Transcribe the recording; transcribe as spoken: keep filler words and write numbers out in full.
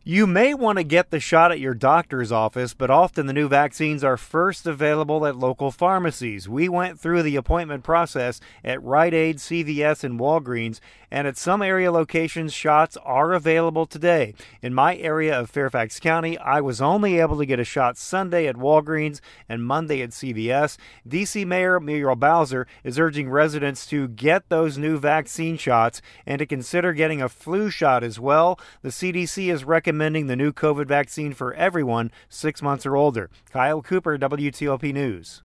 You may want to get the shot at your doctor's office, but often the new vaccines are first available at local pharmacies. We went through the appointment process at Rite Aid, C V S, and Walgreens, and at some area locations, shots are available today. In my area of Fairfax County, I was only able to get a shot Sunday at Walgreens and Monday at C V S. D C Mayor Muriel Bowser is urging residents to get those new vaccine shots and to consider getting a flu shot as well. The C D C is recommending recommending the new COVID vaccine for everyone six months or older. Kyle Cooper, W T O P News.